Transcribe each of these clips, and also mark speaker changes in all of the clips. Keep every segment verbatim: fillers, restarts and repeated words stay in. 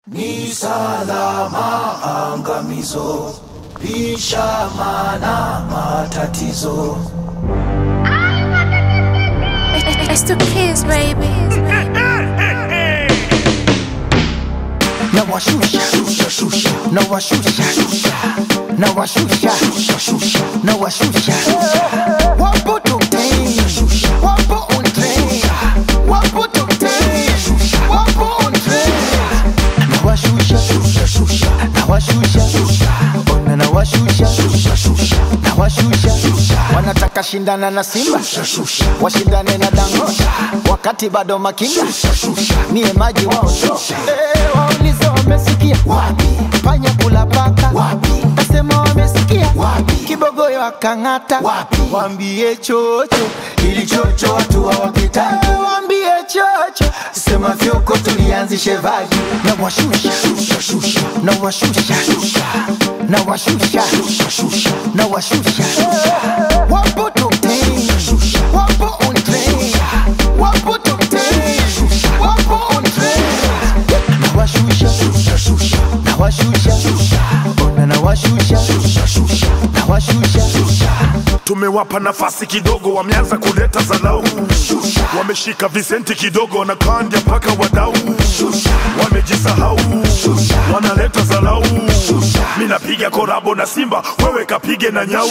Speaker 1: Ni salama angamizo, lishamana matatizo.
Speaker 2: It's the kids, baby.
Speaker 3: Now I shusha, shusha, shusha. Now I shusha, shusha. Now I shusha, shusha, shusha. Now I shusha. Wapo tokten, wapo on train. Wapo tokten, wapo on train. Now I shusha, shusha, shusha. Now I shusha, shusha. Ona now I shusha, shusha, shusha. Now I shusha, shusha. Wanataka shindana na Simba, shusha, shusha. Washindane na Dangote, wakati bado makinda, shusha, shusha. Niye maji wao shusha. Eh, waulize wamesikia wapi? Panya kula paka wapi? Kasema wamesikia wapi? Kibogoyo akang'ata wapi? Wambie chocho, ili chocho watu hawapitaki. Wambie chocho, sema fyoko tulianzishe vaji. Na washusha, shusha, shusha. Na washusha, shusha. Na washusha, shusha, shusha. Na washusha, shusha. Wapo tokten, wapo on train. Wapo tokten, wapo on train. Na washusha, shusha, shusha. Na washusha, shusha. Ona na washusha, shusha, shusha. Na washusha, shusha.
Speaker 4: Tumewapa nafasi kidogo, wameanza kuleta zalau. Wameshika visenti kidogo, wanakandia paka wadau. Wamejisahau, wanaleta zalau. Mina piga korabo na Simba, wewe kapige na Nyau.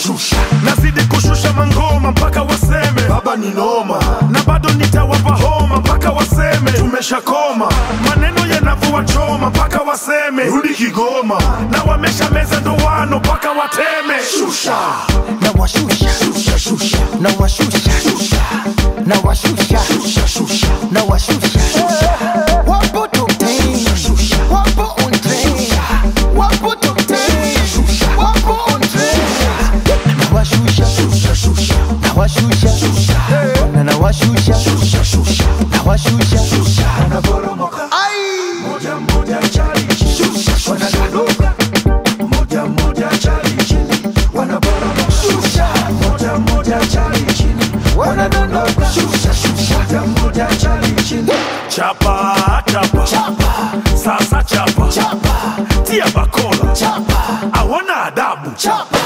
Speaker 4: Nazidi kushusha mangoma mpaka waseme baba ni noma, na bado nitawapa homa mpaka waseme tumeshakoma. Maneno yanavua choma mpaka waseme rudi Kigoma, na wamesha meza ndoano mpaka wateme. Shusha
Speaker 3: na washusha, shusha, shusha. Na washusha, shusha. Na washusha, shusha, shusha. Na washusha, shusha. Wapo tokten, wapo on train. Wapo tokten, wapo on train. Na washusha, shusha, shusha. Na washusha, shusha. Ona na washusha, shusha, shusha. Na washusha, shusha.
Speaker 1: Wanaporomoka
Speaker 3: Ai,
Speaker 1: moja moja chali chini,
Speaker 3: shusha, shusha.
Speaker 1: wanadondoka moja moja chali chini, wanaporomoka
Speaker 3: Shusha.
Speaker 1: moja moja chali chini, wanadondoka
Speaker 3: Shusha, shusha.
Speaker 1: moja moja chali chini.
Speaker 4: chapa chapa
Speaker 3: Chapa,
Speaker 4: sasa chapa
Speaker 3: chapa,
Speaker 4: tia bakola
Speaker 3: chapa,
Speaker 4: awana adabu
Speaker 3: chapa.